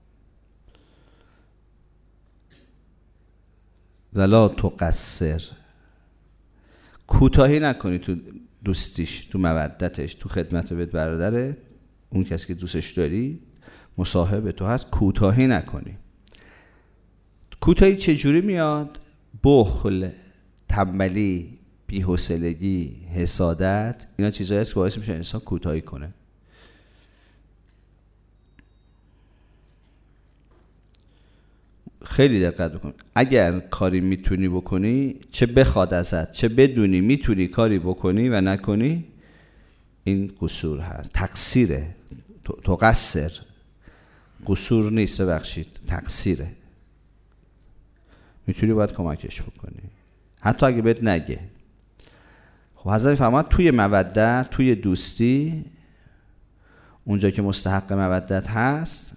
ولا تقصر، کوتاهی نکنی تو دوستیش، تو مودتش، تو خدمت بهت برادره، اون کسی که دوستش داری، مصاحب تو هست، کوتاهی نکنی. کوتاهی چجوری میاد؟ بخل، تنبلی، بی‌حوصلگی، حسادت، اینا چیزایی هست که باعث میشه انسان کوتاهی کنه. خیلی دقت بکن. اگر کاری میتونی بکنی، چه بخواد ازت، چه بدونی میتونی کاری بکنی و نکنی، این قصور هست، تقصیره. تو قصر، قصور نیست، ببخشید، تقصیره. میتونی باید کمکش بکنی حتی اگه بهت نگه. خب حضرت فرمود توی مودت، توی دوستی، اونجا که مستحق مودت هست،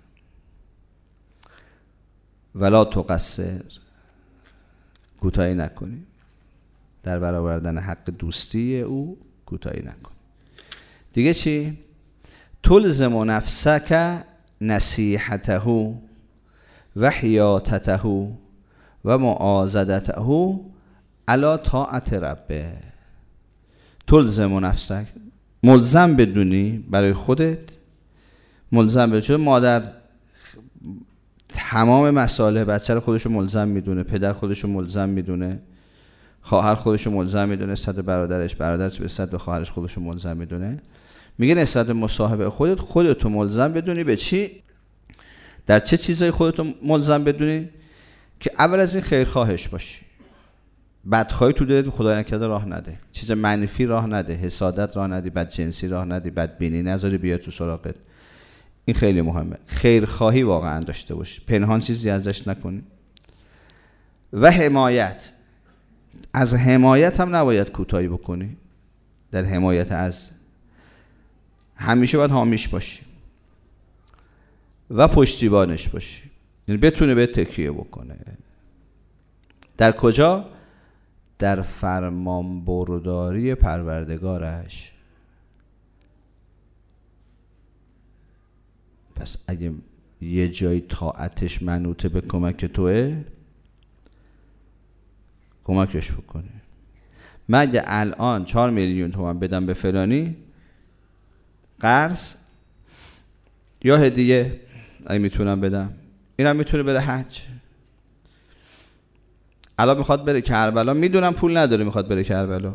ولا تقصر، کوتاهی نکنی در برآوردن حق دوستی او، کوتاهی نکنی. دیگه چی؟ تلزم نفسک نصیحته و حیاطته و معاضدته علی طاعت ربه. تلزم نفسک، ملزم بدونی برای خودت، ملزم بدونی. چون مادر تمام مسائل بچه رو خودشو ملزم میدونه، پدر خودشو ملزم میدونه، خواهر خودشو ملزم میدونه نسبت به برادرش، برادرش نسبت به خواهرش خودشو ملزم میدونه. میگه نسبت به مصاحبه خودت خودتو ملزم بدونی به چی؟ در چه چیزایی خودتو ملزم بدونی؟ که اول از این خیرخواهش باشی، بدخواهی تو دلت خدای نکرده راه نده، چیز منفی راه نده، حسادت راه ندی، بدجنسی راه ندی، بدبینی نذاری بیاد تو سراغت. این خیلی مهمه. خیرخواهی واقعا داشته باشی، پنهان چیزی ازش نکنی. و حمایت، از حمایت هم نباید کوتاهی بکنی. در حمایت از همیشه باید حامیش باشی و پشتیبانش باشی، یعنی بتونه به تکیه بکنه. در کجا؟ در فرمانبرداری پروردگارش. پس اگه یه جای طاعتش منوطه به کمک توه، کمکش بکنه. من اگه الان چهار میلیون تومان بدم به فلانی قرض یا هدیه، اگه میتونم بدم، اینم میتونه بره حج. الان میخواد بره کربلا، میدونم پول نداره، میخواد بره کربلا.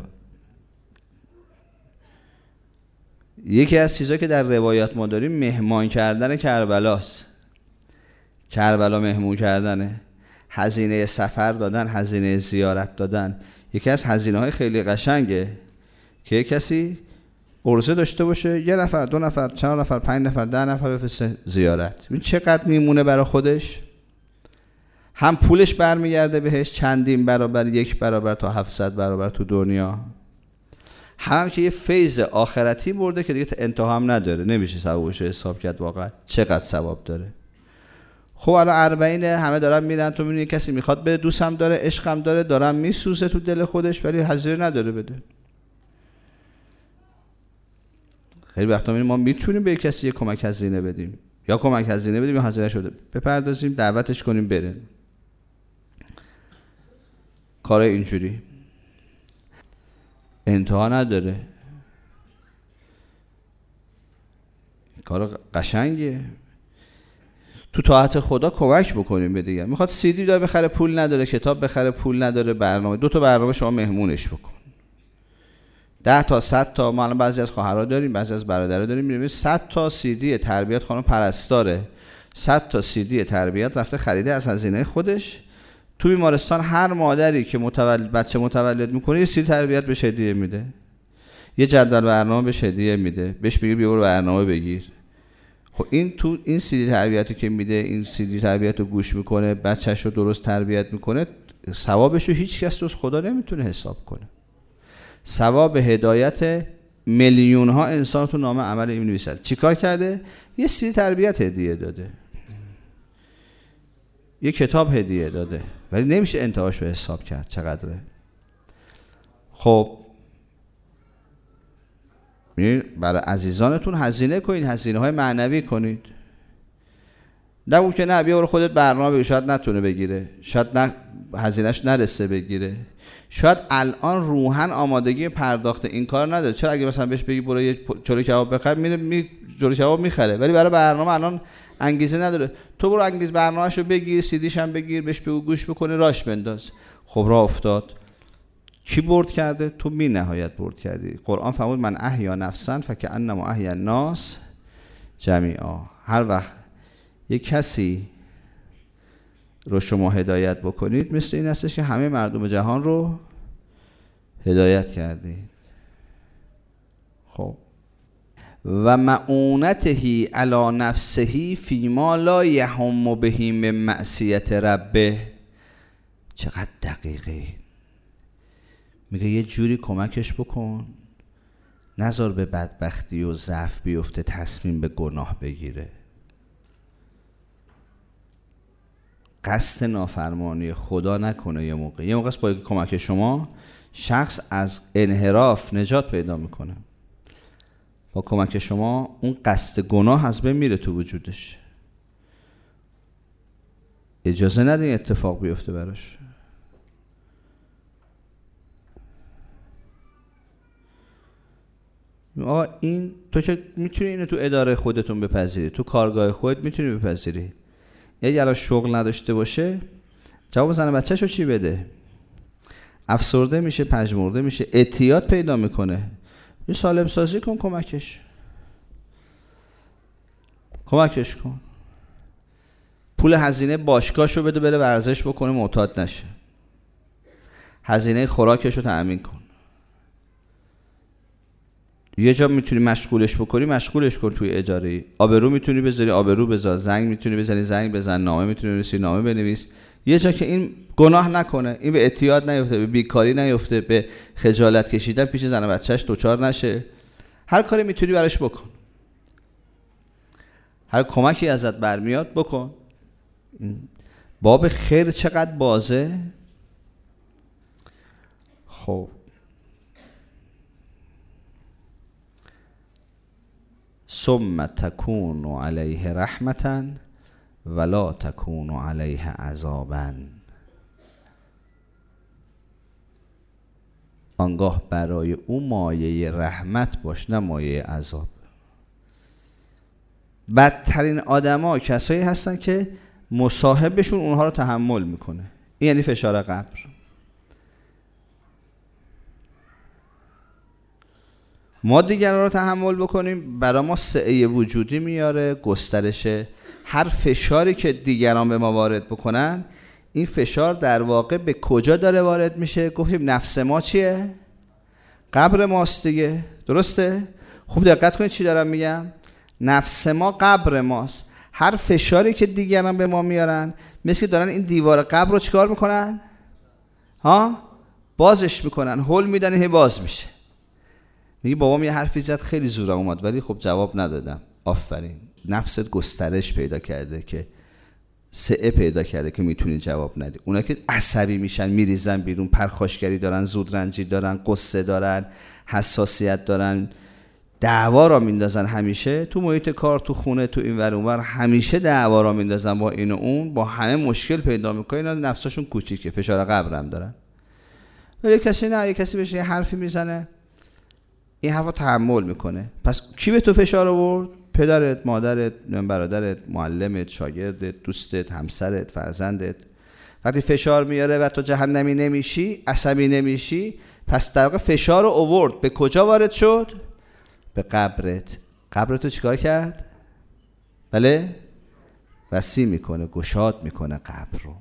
یکی از چیزایی که در روایات ما داریم مهمان کردن کربلاست. کربلا مهمون کردنه، هزینه سفر دادن، هزینه زیارت دادن. یکی از هزینه‌های خیلی قشنگه که یک کسی عرضه داشته باشه یه نفر، دو نفر، چهار نفر، پنج نفر، ده نفر بفرسته زیارت. ببین چقدر میمونه برای خودش. هم پولش برمیگرده بهش چندین برابر، یک برابر تا هفتصد برابر تو دنیا. هم که یه فیض آخرتی برده که دیگه انتها هم نداره، نمیشه ثوابش حساب کرد واقعا چقدر ثواب داره. خب الان اربعین همه دارن میرن، تو میبینی کسی میخواد بره، دوستم داره، عشقم داره، دارم میسوزه تو دل خودش ولی حاضر نداره بده. خیلی وقتا میبینیم ما میتونیم به کسی یه کمک هزینه بدیم، یا کمک هزینه بدیم یا هزینه شده بپردازیم، دعوتش کنیم بره. کار اینجوری انتها نداره، کار قشنگیه. تو طاعت خدا کمک بکنیم به دیگه. میخواد سی دی داره بخره پول نداره، کتاب بخره پول نداره، برنامه دو تا برنامه شما مهمونش بکن. ده تا صد تا، ما الان بعضی از خواهرها داریم، بعضی از برادرها داریم، میبینیم صد تا سی دی تربیت خانم پرستاره، صد تا سی دی تربیت رفته خریده از هزینه خودش. تو بیمارستان هر مادری که متولد بچه متولد میکنه یه سی دی تربیت بهش هدیه میده، یه جدول برنامه بهش هدیه میده، بهش میگه بیا برو برنامه بگیر. خب این تو این سی دی تربیتی که میده، این سی دی تربیت رو گوش میکنه، بچه‌شو درست تربیت میکنه، ثوابش رو هیچ کس جز خدا نمیتونه حساب کنه. ثواب هدایت میلیون ها انسان تو نامه عمل این می‌نویسد. چیکار کرده؟ یه سی دی تربیت هدیه داده، یه کتاب هدیه داده، ولی نمیشه انتهاش رو حساب کرد چقدره. خب برای عزیزانتون هزینه کنید، هزینه های معنوی کنید. نگو که نه بیا برو خودت برنامه بگیر، شاید نتونه بگیره، شاید نه هزینه‌اش نرسه بگیره، شاید الان روحاً آمادگی پرداخت این کار نداره. چرا اگه مثلا بهش بگی برو یه جلوی کباب بخر، میره می جلوی کباب میخره، ولی برای برنامه الان انگیزه نداره. تو برو انگیز برنامه‌شو بگیر، سیدیش هم بگیر، بهش بگو گوش بکنه، راش بنداز. خب راه افتاد. کی برد کرده؟ تو بی نهایت برد کردی. قرآن فرمود من احیا نفسا فکأنما احیا الناس جمیعا. هر وقت یک کسی رو شما هدایت بکنید مثل این هستش که همه مردم جهان رو هدایت کردید. خب و معونته علی نفسه فیما لا یهم به من معصیت ربه. چقدر دقیقه. میگه یه جوری کمکش بکن نذار به بدبختی و ضعف بیفته، تصمیم به گناه بگیره، قصد نافرمانی خدا نکنه. یه موقع یه موقع است با کمک شما شخص از انحراف نجات پیدا میکنه، با کمک شما اون قصد گناه از بین میره تو وجودش. اجازه ندین اتفاق بیفته براش. آقا این تو که میتونی اینو تو اداره خودتون بپذیری، تو کارگاه خودت میتونی بپذیری. یه الان شغل نداشته باشه جواب زن بچه‌شو چی بده؟ افسرده میشه، پژمرده میشه، اعتیاد پیدا میکنه. یه سالم سازی کن، کمکش کمکش کن. پول هزینه باشگاهشو بده بره ورزش بکنه معتاد نشه. هزینه خوراکشو تأمین کن. یه جا میتونی مشغولش بکنی مشغولش کن توی اجاره. آبرو میتونی بذاری آبرو بذار، زنگ میتونی بزنی زنگ بزن، نامه میتونی بنویسی نامه بنویس. یه جا که این گناه نکنه، این به اعتیاد نیفته، به بیکاری نیفته، به خجالت کشیدن پیش زن و بچه‌اش دوچار نشه. هر کاری میتونی براش بکن، هر کمکی ازت برمیاد بکن. باب خیر چقدر بازه. خب ثم تکون علیه رحمتا ولا تکون علیه عذابا. آنگاه برای او مایه رحمت باش نه مایه عذاب. بدترین آدما کسایی هستن که مصاحبشون اونها رو تحمل میکنه. این یعنی فشار قبر. ما دیگران رو تحمل بکنیم برای ما سعه وجودی میاره، گسترش هر فشاری که دیگران به ما وارد بکنن. این فشار در واقع به کجا داره وارد میشه؟ گفتیم نفس ما چیه؟ قبر ماست دیگه، درسته؟ خوب دقت کنید چی دارم میگم. نفس ما قبر ماست. هر فشاری که دیگران به ما میارن مثل دارن این دیوار قبر رو چیکار میکنن؟ ها؟ بازش میکنن، هول میدن، هی باز میشه. میگی بابام یه حرفی زد خیلی زورم اومد ولی خب جواب ندادم. آفرین، نفست گسترش پیدا کرده که سعه پیدا کرده که میتونی جواب ندی. اونا که عصبی میشن میریزن بیرون، پرخاشگری دارن، زودرنجی دارن، قصه دارن، حساسیت دارن، دعوا را میندازن. همیشه تو محیط کار، تو خونه، تو این ور اون ور همیشه دعوا را میندازن با این و اون، با همه مشکل پیدا میکنن. اینا نفسشون کوچیکه، فشار قبر هم دارن. ولی کسی نه، یه کسی بهش یه حرفی میزنه این حرفا تحمل میکنه. پس کی به تو فشار آورد؟ پدرت، مادرت، برادرت، معلمت، شاگردت، دوستت، همسرت، فرزندت. وقتی فشار میاره و تو جهنمی نمیشی، عصبی نمیشی، پس در واقع فشار رو آورد. به کجا وارد شد؟ به قبرت. قبرتو چیکار کرد؟ بله؟ وسیع میکنه، گشاد میکنه قبر رو.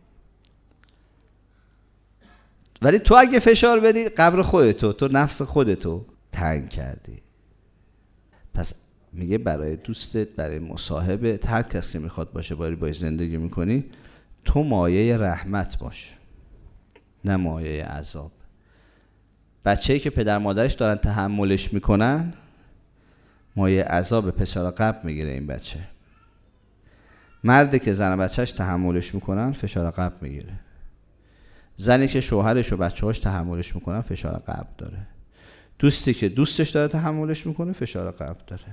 ولی تو اگه فشار بدی قبر خودتو، تو نفس خودتو تنگ کردی. پس میگه برای دوستت، برای مصاحبت، هر کس که میخواد باشه باری باید زندگی میکنی، تو مایه رحمت باش نه مایه عذاب. بچه‌ای که پدر مادرش دارن تحملش میکنن مایه عذاب فشار قبر میگیره این بچه. مردی که زن و بچهش تحملش میکنن فشار قبر میگیره. زنی که شوهرش و بچه‌هاش تحملش میکنن فشار قبر داره. دوستی که دوستش داره تحملش میکنه فشار قبر داره.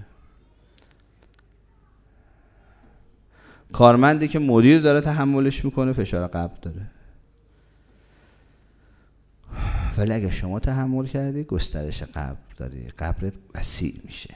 کارمندی که مدیر داره تحملش میکنه فشار قبر داره. ولی اگه شما تحمل کردی گسترش قبر داری، قبرت وسیع میشه،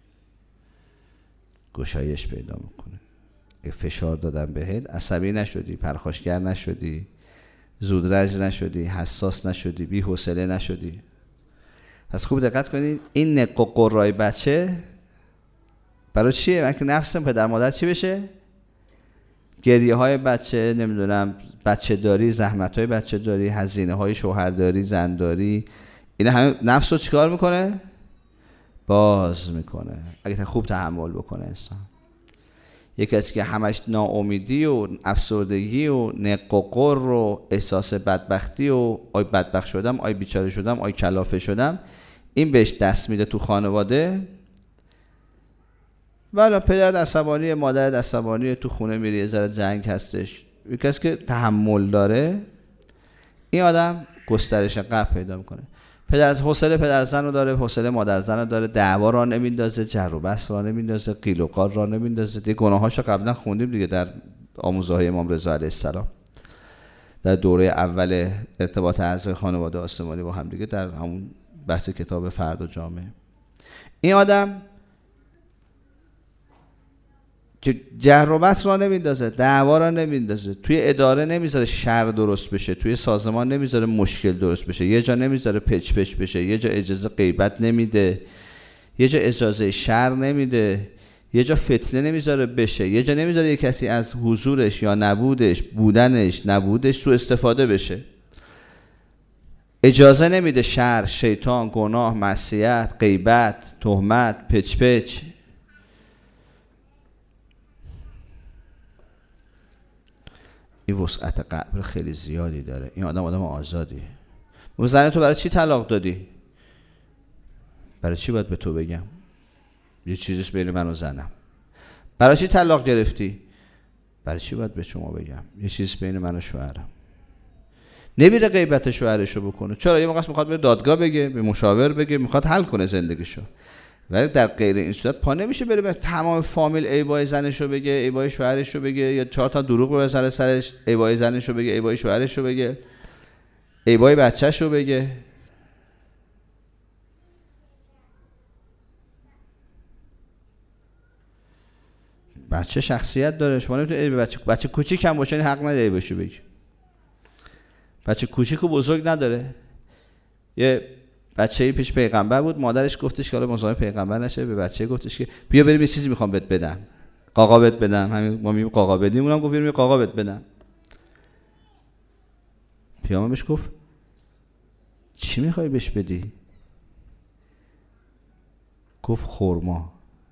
گشایش پیدا میکنه. اگه فشار دادن بهت عصبی نشدی، پرخاشگر نشدی، زودرنج نشدی، حساس نشدی، بی حوصله نشدی. پس خوب دقت کنید این نق و قرای بچه برای چیه؟ وقتی نفس پدر مادر چی بشه؟ گریه های بچه، نمیدونم بچه داری، زحمت های بچه داری، هزینه های شوهرداری، زنداری، این همه نفس رو چیکار میکنه؟ باز میکنه. اگه خوب تحمل بکنه انسان. یک کسی که همش ناامیدی و افسردگی و نق و قر و احساس بدبختی و آی بدبخت شدم، آی بیچاره شدم، آی کلافه شدم، این بهش دست میده تو خانواده. والا پدر عصبانی، مادر عصبانی، تو خونه میری یه ذره جنگ هستش. یک کسی که تحمل داره این آدم گسترش قبر پیدا میکنه. پدر از حوصله پدر زن رو داره، حوصله مادر زن رو داره، دعوا را نمیندازه، جر و بحث را نمیندازه، قیل و قال را نمیندازه. دیگه گناهاشو قبلا خوندیم دیگه در آموزه های امام رضا علیه السلام در دوره اول ارتباط اعضای خانواده آسمانی با هم دیگه، در همون بحث کتاب فرد و جامعه. این آدم که جر و بحث را نمیندازه، دعوا را نمیندازه، توی اداره نمیذاره شر درست بشه، توی سازمان نمیذاره مشکل درست بشه، یه جا نمیذاره پچ پچ بشه، یه جا اجازه غیبت نمیده، یه جا اجازه شر نمیده، یه جا فتنه نمیذاره بشه، یه جا نمیذاره یه کسی از حضورش یا نبودش، بودنش نبودش سوء استفاده بشه، اجازه نمیده شر، شیطان، گناه، معصیت، غیبت، تهمت، پچ پچ. این وسعت قبر خیلی زیادی داره. این آدم آدم آزادیه. اون زن تو برای چی طلاق دادی؟ برای چی باید به تو بگم؟ یه چیزیست بین من و زنم. برای چی طلاق گرفتی؟ برای چی باید به شما بگم؟ یه چیزیست بین من و شوهرم. نمیره غیبت شوهرشو بکنه. چرا؟ یه موقع میخواد به دادگاه بگه، به مشاور بگه، میخواد حل کنه زندگیشو. ولی در غیر این صورت پا نمیشه بره به تمام فامیل ایبای زنشو بگه، ایبای شوهرشو بگه، یا چهار تا دروغ بزنه سرش، ایبای زنشو بگه، ایبای شوهرشو بگه، ایبای بچه‌شو بگه. بچه شخصیت داره. شما نمیتونید بچه بچه کوچیک هم باشه حق نداره ایباشو بگه. بچه کوچیک و بزرگ نداره. یه بچه‌ای پیش پیغمبر بود، مادرش گفتش که حالا مزاحم پیغمبر نشه، به بچه گفتش که بیا بریم یه چیزی میخوام بهت بدم، قاقا بهت بدم. همین ما میگیم قاقا بدیم، اونم گفت بریم یه قاقا بهت بدم. پیامبر بهش گفت چی میخوای بهش بدی؟ گفت خرما.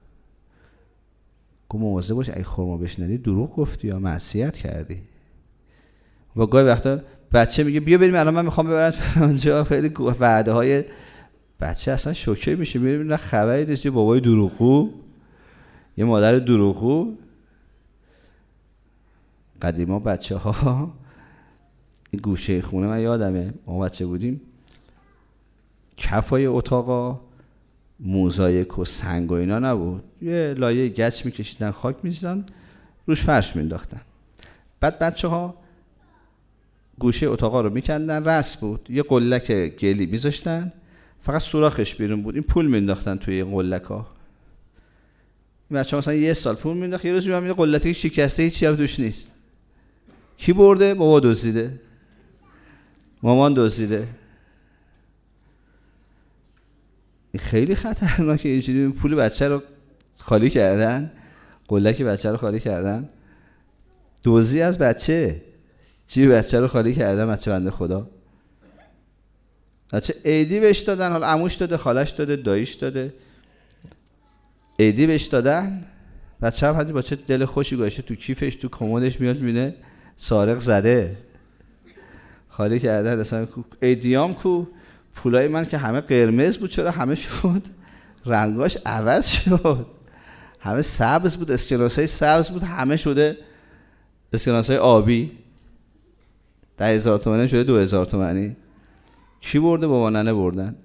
گفت مواظب باش اگه خرما بهش ندی دروغ گفتی یا معصیت کردی. و گاهی وقتا بچه میگه بیا بریم الان من میخوام ببرم اونجا، خیلی وعده های بچه اصلا شوکه میشه، میبینه نه خبری نیست، یه بابای دروغگو، یه مادر دروغگو. قدیما بچه ها این گوشه خونه، من یادمه ما بچه بودیم کفای اتاقا موزاییک و سنگ و اینا نبود، یه لایه گچ میکشیدن، خاک میزدن روش، فرش مینداختن. بعد بچه ها گوشه اتاقا رو میکندن، رس بود، یه قلک گلی میذاشتن فقط سوراخش بیرون بود، این پول مینداختن توی این قلک ها. بچه ها مثلا یه سال پول مینداخت، یه روز میبینم یه قلک شکسته هیچی هم توش نیست. کی برده؟ بابا دزدیده، مامان دزدیده. این خیلی خطرناکه، اینجوری پول بچه رو خالی کردن، قلک بچه رو خالی کردن. دزدی از بچه، چی بچه رو خالی کردن بچه بنده خدا. بچه عیدی بهش دادن، حالا عموش داده، خالش داده، داییش داده، عیدی بهش دادن. بچه هم با چه دل خوشی گذاشته تو کیفش، تو کمدش میاد میبینه سارق زده، خالی کردن. اصلا عیدیام کو، پولای من که همه قرمز بود چرا همه شد رنگاش عوض شد، همه سبز بود، اسکناسای سبز بود، همه شده اسکناسای آبی. ده هزار تومنی شده دو هزار تومنی. کی برده؟ بابا ننه بردن.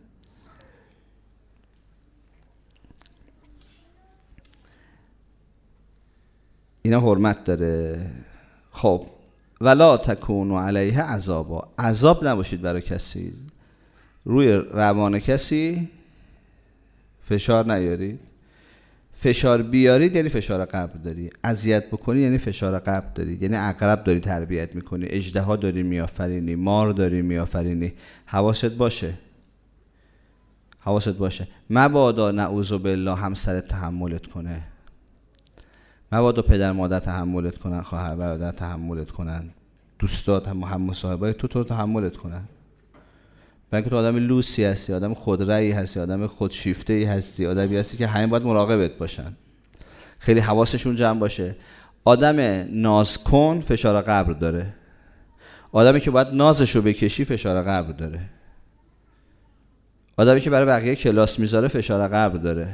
اینا حرمت داره. خب ولا تکونوا علیه عذابا، عذاب نباشید برای کسی، روی روان کسی فشار نیارید. فشار بیارید یعنی فشار قبر داری، اذیت بکنی یعنی فشار قبر داری، یعنی عقرب داری تربیت میکنی، اژدها داری میآفرینی، مار داری میآفرینی. حواست باشه، حواست باشه. مبادا نعوذ بالله همسرت تحملت کنه، مبادا پدر مادر تحملت کنن، خواهر برادر تحملت کنن، دوستات هم هم مصاحبای تو تو تحملت کنن. بلکه تو آدم لوسی هستی، آدم خودرأیی هستی، آدم خودشیفته‌ای هستی، آدمی هستی که همه باید مراقبت باشن، خیلی حواسشون جمع باشه. آدم ناز کن فشار قبر داره، آدمی که باید نازشو بکشی فشار قبر داره، آدمی که برای بقیه کلاس میذاره فشار قبر داره،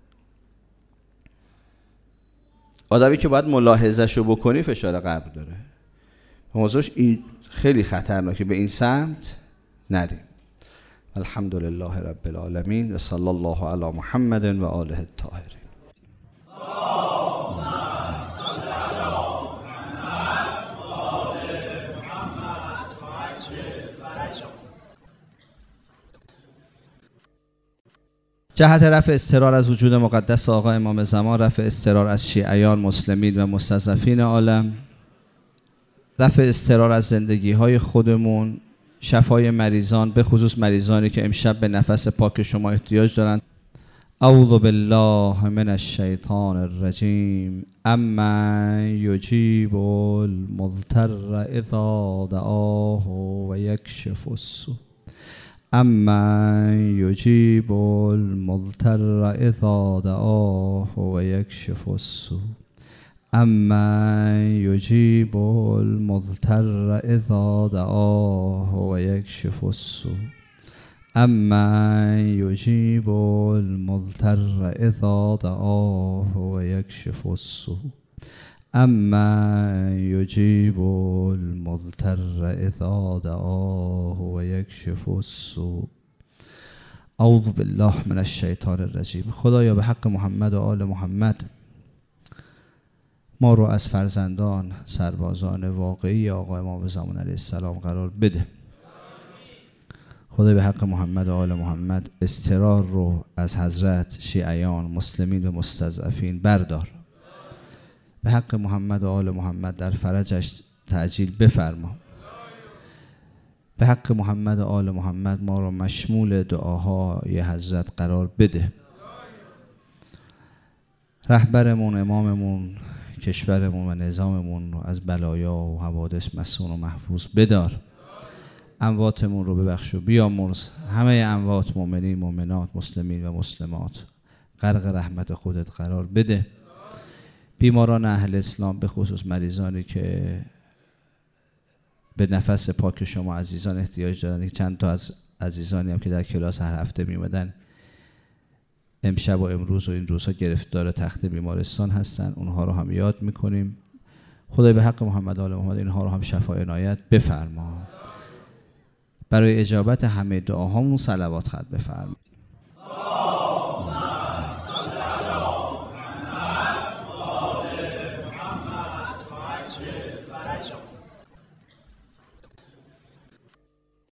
آدمی که باید ملاحظه‌شو بکنی فشار قبر داره. موضوعش این خیلی خطرناکه، به این سمت نریم. الحمدلله رب العالمین و صلی الله علی محمد و آله الطاهرین. جهت رفع اضطرار از وجود مقدس آقا امام زمان، رفع اضطرار از شیعیان، مسلمین و مستضعفین عالم، رفع اضطرار از زندگی های خودمون، شفای مریضان، به خصوص مریضانی که امشب به نفس پاک شما احتیاج دارند. اعوذ بالله من الشیطان الرجیم. اما یجیب المضطر اذا دعاه و یکشف السوء. اما یجیب المضطر اذا دعاه و یکشف السوء. اما یجیب المضطر اذا دعاه و یکشف السوء. اما یجیب المضطر اذا دعاه و یکشف السوء. اما یجیب المضطر اذا دعاه و یکشف السوء. اعوذ بالله من الشیطان الرجیم. خدایا به حق محمد و آل محمد ما رو از فرزندان سربازان واقعی آقا امام زمان علیه السلام قرار بده. خدای به حق محمد و آل محمد اضطرار رو از حضرت شیعیان، مسلمین و مستضعفین بردار. به حق محمد و آل محمد در فرجش تعجیل بفرما. به حق محمد و آل محمد ما رو مشمول دعاهای حضرت قرار بده. رهبرمون، اماممون، کشورمون و نظاممون رو از بلایا و حوادث مسون و محفوظ بدار. امواتمون رو ببخش و بیامرز. همه اموات، مؤمنین، مؤمنات، مسلمین و مسلمات غرق رحمت خودت قرار بده. بیماران اهل اسلام، به خصوص مریضانی که به نفس پاک شما عزیزان احتیاج دارن، چند تا از عزیزانی هم که در کلاس هر هفته میمدن امشب و امروز و این روزها گرفتار تخت بیمارستان هستن، اونها رو هم یاد میکنیم. خدای به حق محمد و آل محمد اینها رو هم شفا عنایت بفرما. برای اجابت همه دعاهامون صلوات ختم بفرما.